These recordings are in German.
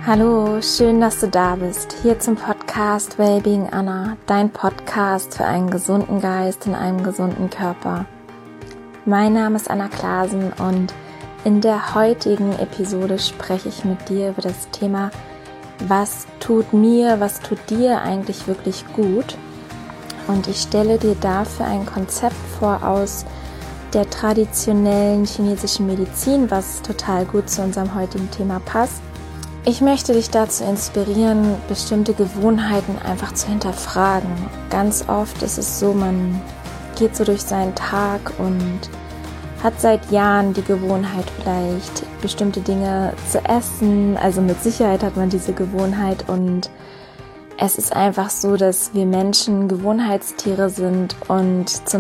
Hallo, schön, dass du da bist. Hier zum Podcast Wellbeing Anna, dein Podcast für einen gesunden Geist in einem gesunden Körper. Mein Name ist Anna Klasen und in der heutigen Episode spreche ich mit dir über das Thema, was tut dir eigentlich wirklich gut? Und ich stelle dir dafür ein Konzept vor aus der traditionellen chinesischen Medizin, was total gut zu unserem heutigen Thema passt. Ich möchte dich dazu inspirieren, bestimmte Gewohnheiten einfach zu hinterfragen. Ganz oft ist es so, man geht so durch seinen Tag und hat seit Jahren die Gewohnheit, vielleicht bestimmte Dinge zu essen. Also mit Sicherheit hat man diese Gewohnheit und es ist einfach so, dass wir Menschen Gewohnheitstiere sind und zu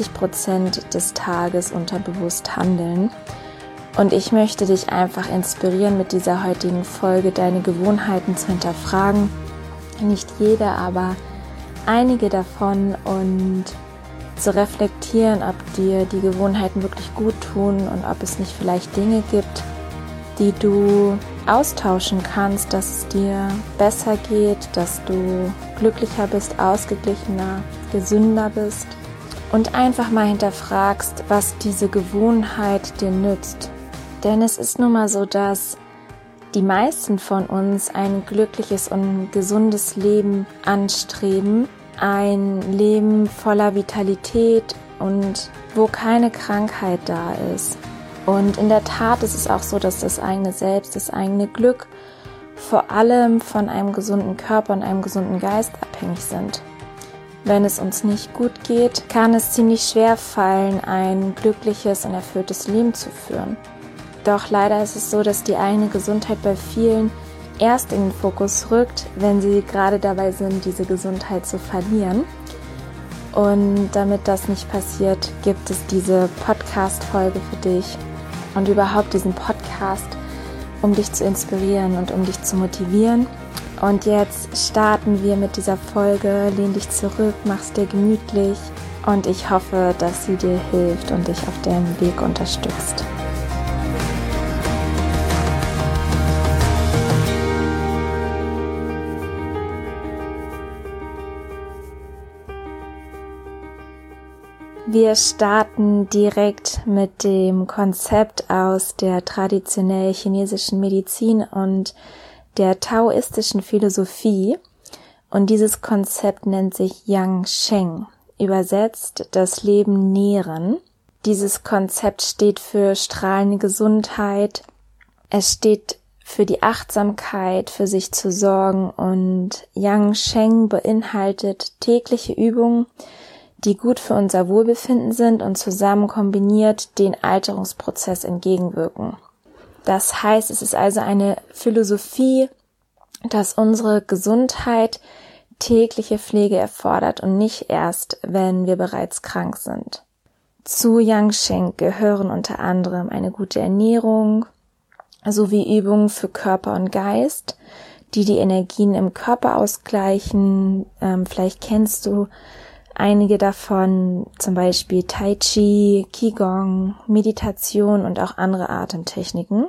90% des Tages unterbewusst handeln. Und ich möchte dich einfach inspirieren, mit dieser heutigen Folge deine Gewohnheiten zu hinterfragen. Nicht jede, aber einige davon und zu reflektieren, ob dir die Gewohnheiten wirklich gut tun und ob es nicht vielleicht Dinge gibt, die du austauschen kannst, dass es dir besser geht, dass du glücklicher bist, ausgeglichener, gesünder bist und einfach mal hinterfragst, was diese Gewohnheit dir nützt. Denn es ist nun mal so, dass die meisten von uns ein glückliches und gesundes Leben anstreben. Ein Leben voller Vitalität und wo keine Krankheit da ist. Und in der Tat ist es auch so, dass das eigene Selbst, das eigene Glück vor allem von einem gesunden Körper und einem gesunden Geist abhängig sind. Wenn es uns nicht gut geht, kann es ziemlich schwer fallen, ein glückliches und erfülltes Leben zu führen. Doch leider ist es so, dass die eigene Gesundheit bei vielen erst in den Fokus rückt, wenn sie gerade dabei sind, diese Gesundheit zu verlieren. Und damit das nicht passiert, gibt es diese Podcast-Folge für dich und überhaupt diesen Podcast, um dich zu inspirieren und um dich zu motivieren. Und jetzt starten wir mit dieser Folge. Lehn dich zurück, mach's dir gemütlich und ich hoffe, dass sie dir hilft und dich auf deinem Weg unterstützt. Wir starten direkt mit dem Konzept aus der traditionell chinesischen Medizin und der taoistischen Philosophie. Und dieses Konzept nennt sich Yang Sheng, übersetzt das Leben nähren. Dieses Konzept steht für strahlende Gesundheit. Es steht für die Achtsamkeit, für sich zu sorgen und Yang Sheng beinhaltet tägliche Übungen, die gut für unser Wohlbefinden sind und zusammen kombiniert den Alterungsprozess entgegenwirken. Das heißt, es ist also eine Philosophie, dass unsere Gesundheit tägliche Pflege erfordert und nicht erst, wenn wir bereits krank sind. Zu Yang Sheng gehören unter anderem eine gute Ernährung sowie Übungen für Körper und Geist, die die Energien im Körper ausgleichen. Vielleicht kennst du einige davon, zum Beispiel Tai Chi, Qigong, Meditation und auch andere Atemtechniken.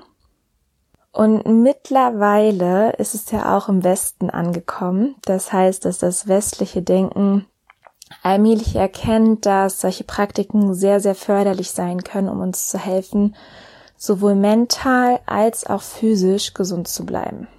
Und mittlerweile ist es ja auch im Westen angekommen. Das heißt, dass das westliche Denken allmählich erkennt, dass solche Praktiken sehr, sehr förderlich sein können, um uns zu helfen, sowohl mental als auch physisch gesund zu bleiben.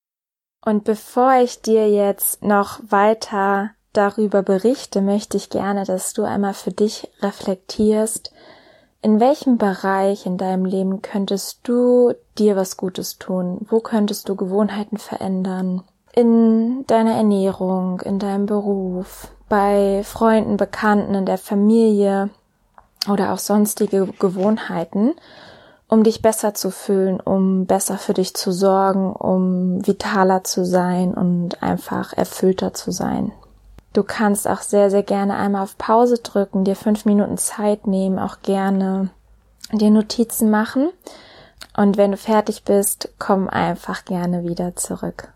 Und bevor ich dir jetzt noch weiter darüber berichte, möchte ich gerne, dass du einmal für dich reflektierst, in welchem Bereich in deinem Leben könntest du dir was Gutes tun? Wo könntest du Gewohnheiten verändern? In deiner Ernährung, in deinem Beruf, bei Freunden, Bekannten, in der Familie oder auch sonstige Gewohnheiten, um dich besser zu fühlen, um besser für dich zu sorgen, um vitaler zu sein und einfach erfüllter zu sein. Du kannst auch sehr, sehr gerne einmal auf Pause drücken, dir 5 Minuten Zeit nehmen, auch gerne dir Notizen machen. Und wenn du fertig bist, komm einfach gerne wieder zurück.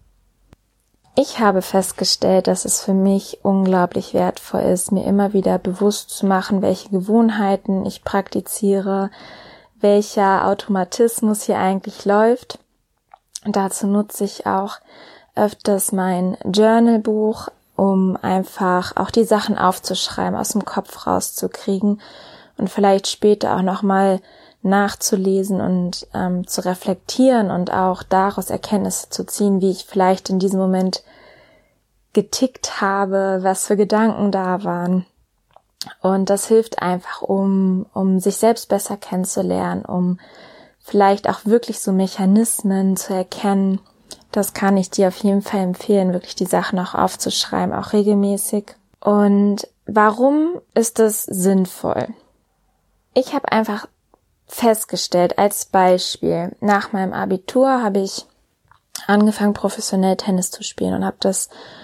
Ich habe festgestellt, dass es für mich unglaublich wertvoll ist, mir immer wieder bewusst zu machen, welche Gewohnheiten ich praktiziere, welcher Automatismus hier eigentlich läuft. Und dazu nutze ich auch öfters mein Journalbuch, um einfach auch die Sachen aufzuschreiben, aus dem Kopf rauszukriegen und vielleicht später auch nochmal nachzulesen und zu reflektieren und auch daraus Erkenntnisse zu ziehen, wie ich vielleicht in diesem Moment getickt habe, was für Gedanken da waren. Und das hilft einfach, um sich selbst besser kennenzulernen, um vielleicht auch wirklich so Mechanismen zu erkennen. Das kann ich dir auf jeden Fall empfehlen, wirklich die Sachen auch aufzuschreiben, auch regelmäßig. Und warum ist das sinnvoll? Ich habe einfach festgestellt, als Beispiel, nach meinem Abitur habe ich angefangen, professionell Tennis zu spielen und habe das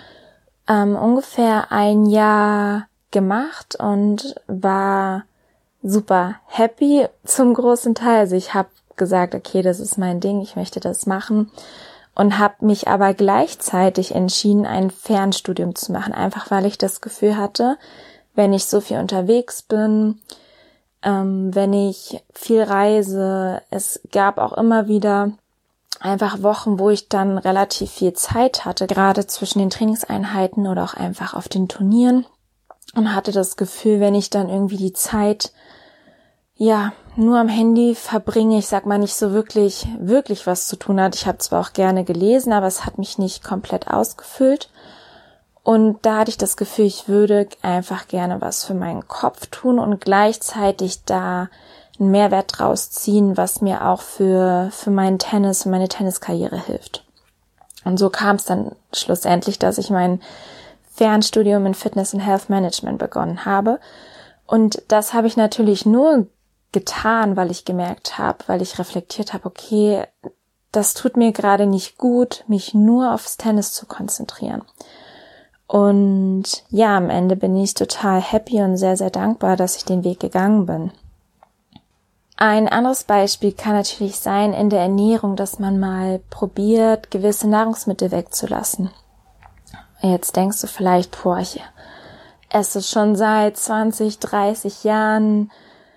ungefähr ein Jahr gemacht und war super happy zum großen Teil. Also ich habe gesagt, okay, das ist mein Ding, ich möchte das machen und habe mich aber gleichzeitig entschieden, ein Fernstudium zu machen, einfach weil ich das Gefühl hatte, wenn ich so viel unterwegs bin, wenn ich viel reise, es gab auch immer wieder einfach Wochen, wo ich dann relativ viel Zeit hatte, gerade zwischen den Trainingseinheiten oder auch einfach auf den Turnieren und hatte das Gefühl, wenn ich dann irgendwie die Zeit nur am Handy verbringe, ich sag mal nicht so wirklich was zu tun hat. Ich habe zwar auch gerne gelesen, aber es hat mich nicht komplett ausgefüllt. Und da hatte ich das Gefühl, ich würde einfach gerne was für meinen Kopf tun und gleichzeitig da einen Mehrwert draus ziehen, was mir auch für meinen Tennis und meine Tenniskarriere hilft. Und so kam es dann schlussendlich, dass ich mein Fernstudium in Fitness and Health Management begonnen habe. Und das habe ich natürlich nur getan, weil ich gemerkt habe, weil ich reflektiert habe, okay, das tut mir gerade nicht gut, mich nur aufs Tennis zu konzentrieren. Und ja, am Ende bin ich total happy und sehr, sehr dankbar, dass ich den Weg gegangen bin. Ein anderes Beispiel kann natürlich sein in der Ernährung, dass man mal probiert, gewisse Nahrungsmittel wegzulassen. Jetzt denkst du vielleicht, ich esse schon seit 20, 30 Jahren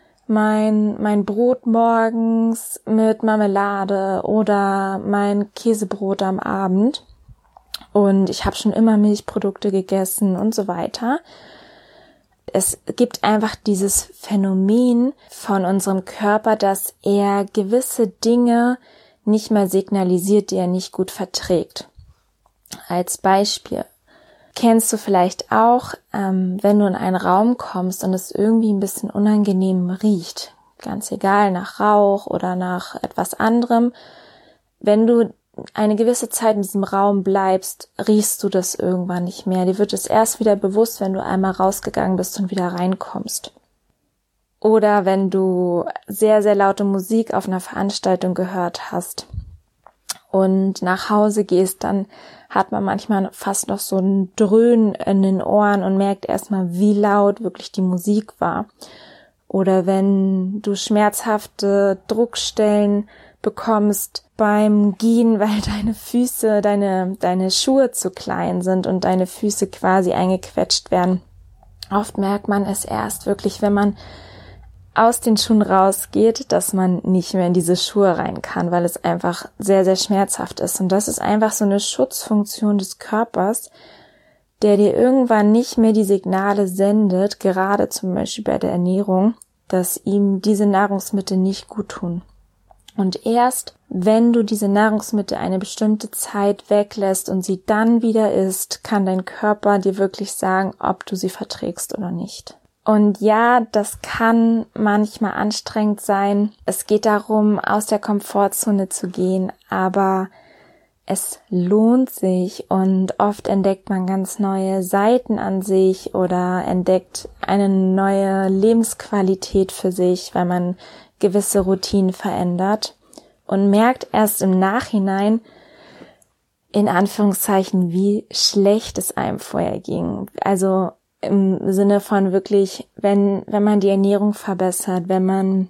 mein Brot morgens mit Marmelade oder mein Käsebrot am Abend. Und ich habe schon immer Milchprodukte gegessen und so weiter. Es gibt einfach dieses Phänomen von unserem Körper, dass er gewisse Dinge nicht mehr signalisiert, die er nicht gut verträgt. Als Beispiel kennst du vielleicht auch, wenn du in einen Raum kommst und es irgendwie ein bisschen unangenehm riecht, ganz egal, nach Rauch oder nach etwas anderem, wenn du eine gewisse Zeit in diesem Raum bleibst, riechst du das irgendwann nicht mehr. Dir wird es erst wieder bewusst, wenn du einmal rausgegangen bist und wieder reinkommst. Oder wenn du sehr, sehr laute Musik auf einer Veranstaltung gehört hast und nach Hause gehst, dann hat man manchmal fast noch so ein Dröhnen in den Ohren und merkt erstmal, wie laut wirklich die Musik war. Oder wenn du schmerzhafte Druckstellen bekommst beim Gehen, weil deine Füße, deine Schuhe zu klein sind und deine Füße quasi eingequetscht werden. Oft merkt man es erst wirklich, wenn man aus den Schuhen rausgeht, dass man nicht mehr in diese Schuhe rein kann, weil es einfach sehr, sehr schmerzhaft ist. Und das ist einfach so eine Schutzfunktion des Körpers, der dir irgendwann nicht mehr die Signale sendet, gerade zum Beispiel bei der Ernährung, dass ihm diese Nahrungsmittel nicht gut tun. Und erst wenn du diese Nahrungsmittel eine bestimmte Zeit weglässt und sie dann wieder isst, kann dein Körper dir wirklich sagen, ob du sie verträgst oder nicht. Und ja, das kann manchmal anstrengend sein. Es geht darum, aus der Komfortzone zu gehen, aber es lohnt sich und oft entdeckt man ganz neue Seiten an sich oder entdeckt eine neue Lebensqualität für sich, weil man gewisse Routinen verändert und merkt erst im Nachhinein, in Anführungszeichen, wie schlecht es einem vorher ging. Also im Sinne von wirklich, wenn man die Ernährung verbessert, wenn man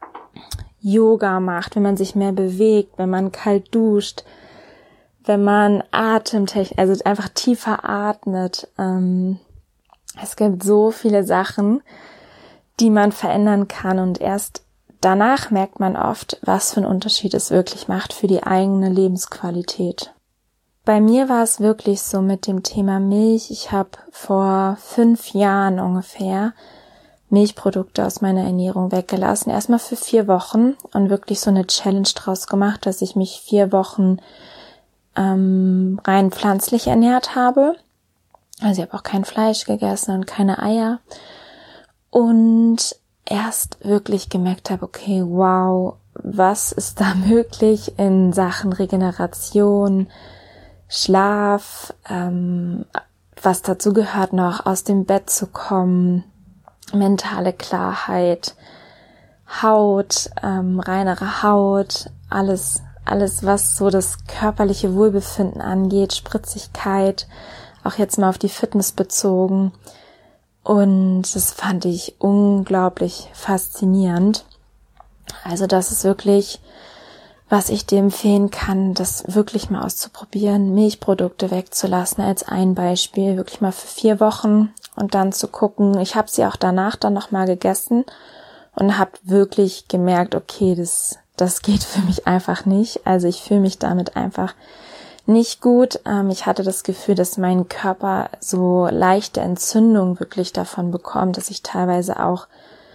Yoga macht, wenn man sich mehr bewegt, wenn man kalt duscht, wenn man Atemtechnik, also einfach tiefer atmet. Es gibt so viele Sachen, die man verändern kann und erst danach merkt man oft, was für einen Unterschied es wirklich macht für die eigene Lebensqualität. Bei mir war es wirklich so mit dem Thema Milch. Ich habe vor 5 Jahren ungefähr Milchprodukte aus meiner Ernährung weggelassen. Erstmal für 4 Wochen und wirklich so eine Challenge draus gemacht, dass ich mich 4 Wochen rein pflanzlich ernährt habe. Also ich habe auch kein Fleisch gegessen und keine Eier. Und erst wirklich gemerkt habe, okay, wow, was ist da möglich in Sachen Regeneration, Schlaf, was dazu gehört noch, aus dem Bett zu kommen, mentale Klarheit, Haut, reinere Haut, alles, was so das körperliche Wohlbefinden angeht, Spritzigkeit, auch jetzt mal auf die Fitness bezogen. Und das fand ich unglaublich faszinierend. Also das ist wirklich, was ich dir empfehlen kann, das wirklich mal auszuprobieren, Milchprodukte wegzulassen als ein Beispiel, wirklich mal für 4 Wochen und dann zu gucken. Ich habe sie auch danach dann nochmal gegessen und habe wirklich gemerkt, okay, das geht für mich einfach nicht. Also ich fühle mich damit einfach nicht gut. Ich hatte das Gefühl, dass mein Körper so leichte Entzündung wirklich davon bekommt, dass ich teilweise auch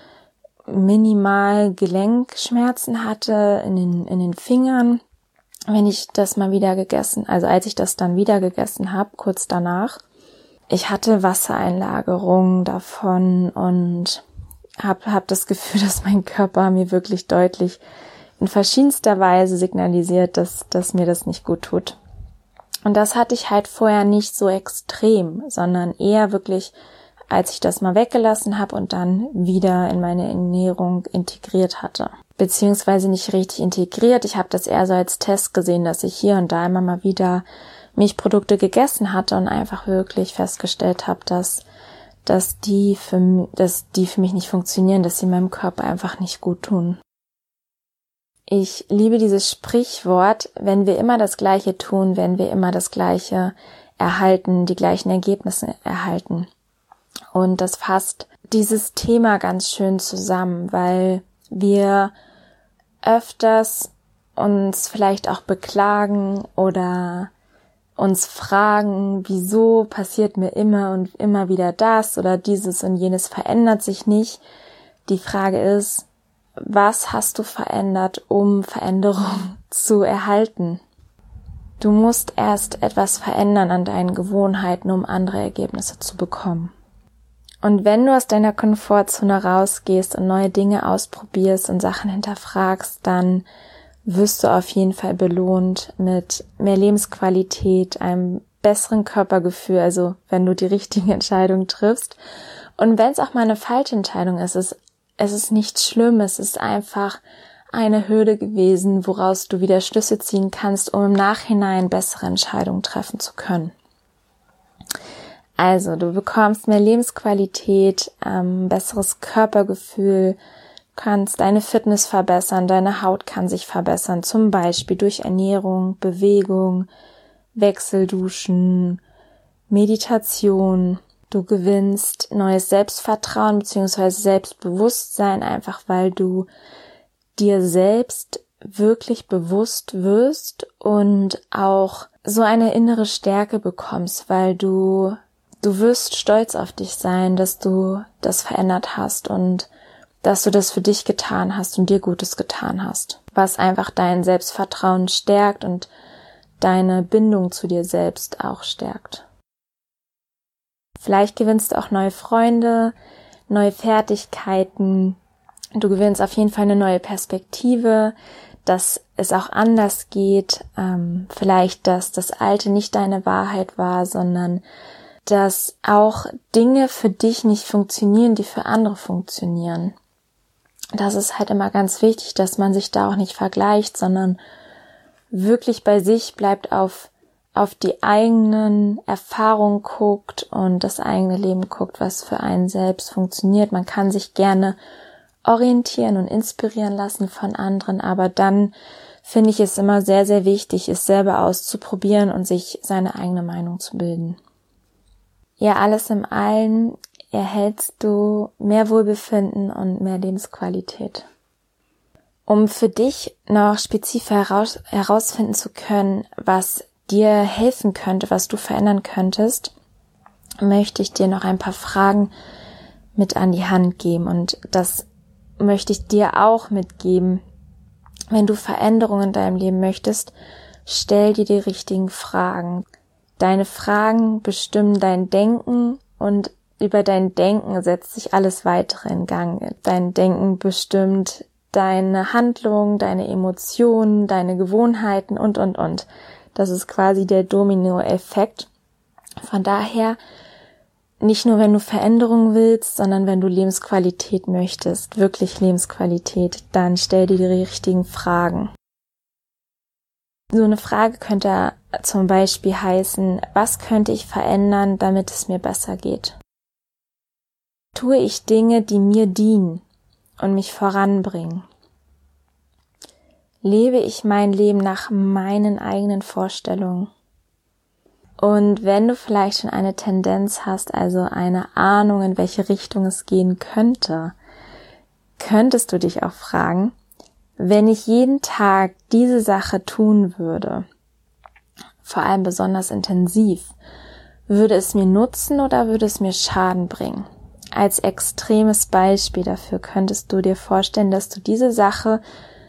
minimal Gelenkschmerzen hatte in den Fingern, wenn ich das mal wieder gegessen, also als ich das dann wieder gegessen habe, kurz danach. Ich hatte Wassereinlagerung davon und hab das Gefühl, dass mein Körper mir wirklich deutlich in verschiedenster Weise signalisiert, dass mir das nicht gut tut. Und das hatte ich halt vorher nicht so extrem, sondern eher wirklich, als ich das mal weggelassen habe und dann wieder in meine Ernährung integriert hatte. Beziehungsweise nicht richtig integriert. Ich habe das eher so als Test gesehen, dass ich hier und da immer mal wieder Milchprodukte gegessen hatte und einfach wirklich festgestellt habe, dass die für mich nicht funktionieren, dass sie meinem Körper einfach nicht gut tun. Ich liebe dieses Sprichwort, wenn wir immer das Gleiche tun, werden wir immer das Gleiche erhalten, die gleichen Ergebnisse erhalten. Und das fasst dieses Thema ganz schön zusammen, weil wir öfters uns vielleicht auch beklagen oder uns fragen, wieso passiert mir immer und immer wieder das oder dieses und jenes verändert sich nicht. Die Frage ist, was hast du verändert, um Veränderung zu erhalten? Du musst erst etwas verändern an deinen Gewohnheiten, um andere Ergebnisse zu bekommen. Und wenn du aus deiner Komfortzone rausgehst und neue Dinge ausprobierst und Sachen hinterfragst, dann wirst du auf jeden Fall belohnt mit mehr Lebensqualität, einem besseren Körpergefühl, also wenn du die richtigen Entscheidungen triffst. Und wenn es auch mal eine falsche Entscheidung ist, es ist nichts Schlimmes, es ist einfach eine Hürde gewesen, woraus du wieder Schlüsse ziehen kannst, um im Nachhinein bessere Entscheidungen treffen zu können. Also, du bekommst mehr Lebensqualität, besseres Körpergefühl, kannst deine Fitness verbessern, deine Haut kann sich verbessern, zum Beispiel durch Ernährung, Bewegung, Wechselduschen, Meditation. Du gewinnst neues Selbstvertrauen bzw. Selbstbewusstsein, einfach weil du dir selbst wirklich bewusst wirst und auch so eine innere Stärke bekommst, weil du wirst stolz auf dich sein, dass du das verändert hast und dass du das für dich getan hast und dir Gutes getan hast, was einfach dein Selbstvertrauen stärkt und deine Bindung zu dir selbst auch stärkt. Vielleicht gewinnst du auch neue Freunde, neue Fertigkeiten. Du gewinnst auf jeden Fall eine neue Perspektive, dass es auch anders geht. Vielleicht, dass das Alte nicht deine Wahrheit war, sondern dass auch Dinge für dich nicht funktionieren, die für andere funktionieren. Das ist halt immer ganz wichtig, dass man sich da auch nicht vergleicht, sondern wirklich bei sich bleibt, auf die eigenen Erfahrungen guckt und das eigene Leben guckt, was für einen selbst funktioniert. Man kann sich gerne orientieren und inspirieren lassen von anderen, aber dann finde ich es immer sehr, sehr wichtig, es selber auszuprobieren und sich seine eigene Meinung zu bilden. Ja, alles in allem erhältst du mehr Wohlbefinden und mehr Lebensqualität. Um für dich noch spezifisch herausfinden zu können, was dir helfen könnte, was du verändern könntest, möchte ich dir noch ein paar Fragen mit an die Hand geben. Und das möchte ich dir auch mitgeben. Wenn du Veränderungen in deinem Leben möchtest, stell dir die richtigen Fragen. Deine Fragen bestimmen dein Denken und über dein Denken setzt sich alles weitere in Gang. Dein Denken bestimmt deine Handlung, deine Emotionen, deine Gewohnheiten und. Das ist quasi der Dominoeffekt. Von daher, nicht nur wenn du Veränderungen willst, sondern wenn du Lebensqualität möchtest, wirklich Lebensqualität, dann stell dir die richtigen Fragen. So eine Frage könnte zum Beispiel heißen, was könnte ich verändern, damit es mir besser geht? Tue ich Dinge, die mir dienen und mich voranbringen? Lebe ich mein Leben nach meinen eigenen Vorstellungen? Und wenn du vielleicht schon eine Tendenz hast, also eine Ahnung, in welche Richtung es gehen könnte, könntest du dich auch fragen, wenn ich jeden Tag diese Sache tun würde, vor allem besonders intensiv, würde es mir nutzen oder würde es mir Schaden bringen? Als extremes Beispiel dafür könntest du dir vorstellen, dass du diese Sache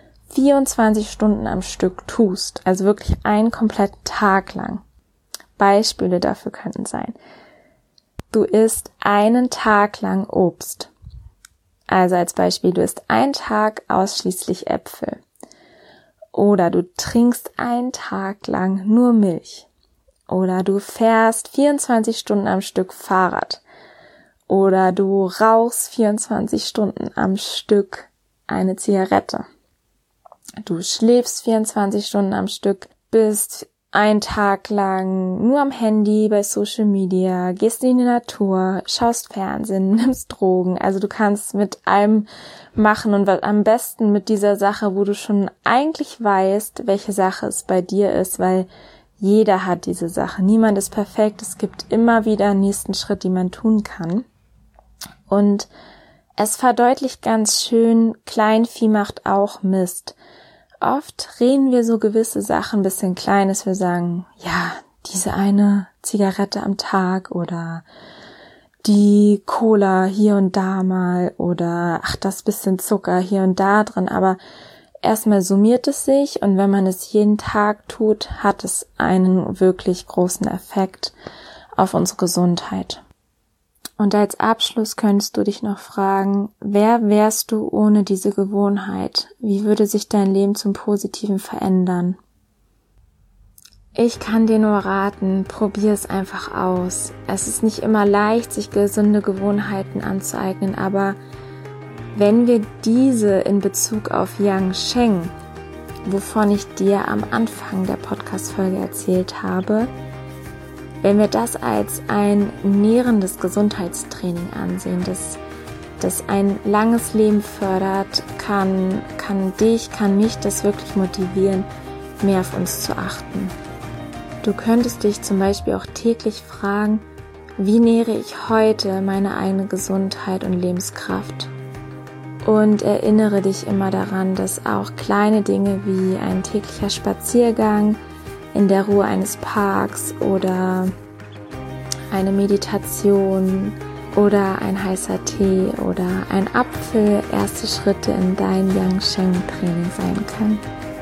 24 Stunden am Stück tust, also wirklich einen kompletten Tag lang. Beispiele dafür könnten sein: Du isst einen Tag lang Obst. Also als Beispiel, du isst einen Tag ausschließlich Äpfel. Oder du trinkst einen Tag lang nur Milch. Oder du fährst 24 Stunden am Stück Fahrrad. Oder du rauchst 24 Stunden am Stück eine Zigarette. Du schläfst 24 Stunden am Stück, bist einen Tag lang nur am Handy, bei Social Media, gehst in die Natur, schaust Fernsehen, nimmst Drogen. Also du kannst mit allem machen und am besten mit dieser Sache, wo du schon eigentlich weißt, welche Sache es bei dir ist, weil jeder hat diese Sache. Niemand ist perfekt. Es gibt immer wieder einen nächsten Schritt, den man tun kann. Und es verdeutlicht ganz schön, Kleinvieh macht auch Mist. Oft reden wir so gewisse Sachen ein bisschen klein, dass wir sagen, ja, diese eine Zigarette am Tag oder die Cola hier und da mal oder ach, das bisschen Zucker hier und da drin. Aber erstmal summiert es sich und wenn man es jeden Tag tut, hat es einen wirklich großen Effekt auf unsere Gesundheit. Und als Abschluss könntest du dich noch fragen, wer wärst du ohne diese Gewohnheit? Wie würde sich dein Leben zum Positiven verändern? Ich kann dir nur raten, probier es einfach aus. Es ist nicht immer leicht, sich gesunde Gewohnheiten anzueignen, aber wenn wir diese in Bezug auf Yang Sheng, wovon ich dir am Anfang der Podcast-Folge erzählt habe, wenn wir das als ein nährendes Gesundheitstraining ansehen, das ein langes Leben fördert, kann mich das wirklich motivieren, mehr auf uns zu achten. Du könntest dich zum Beispiel auch täglich fragen, wie nähere ich heute meine eigene Gesundheit und Lebenskraft? Und erinnere dich immer daran, dass auch kleine Dinge wie ein täglicher Spaziergang in der Ruhe eines Parks oder eine Meditation oder ein heißer Tee oder ein Apfel erste Schritte in dein Yang Sheng Training sein können.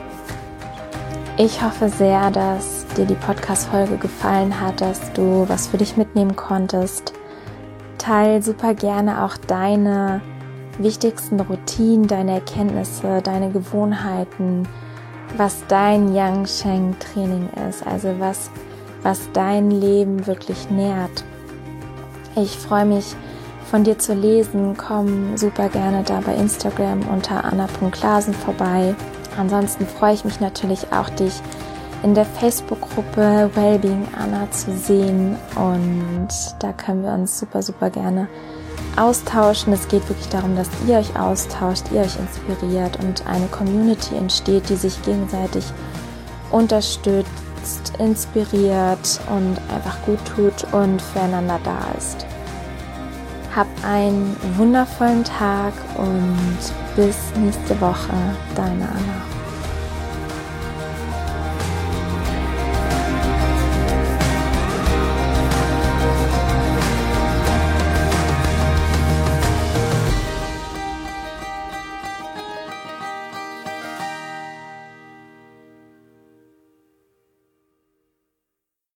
Ich hoffe sehr, dass dir die Podcast-Folge gefallen hat, dass du was für dich mitnehmen konntest. Teil super gerne auch deine wichtigsten Routinen, deine Erkenntnisse, deine Gewohnheiten, was dein Yang Sheng Training ist, also was dein Leben wirklich nährt. Ich freue mich, von dir zu lesen. Komm super gerne da bei Instagram unter anna.klasen vorbei. Ansonsten freue ich mich natürlich auch, dich in der Facebook-Gruppe Wellbeing Anna zu sehen und da können wir uns super, super gerne austauschen. Es geht wirklich darum, dass ihr euch austauscht, ihr euch inspiriert und eine Community entsteht, die sich gegenseitig unterstützt, inspiriert und einfach gut tut und füreinander da ist. Hab einen wundervollen Tag und bis nächste Woche, deine Anna.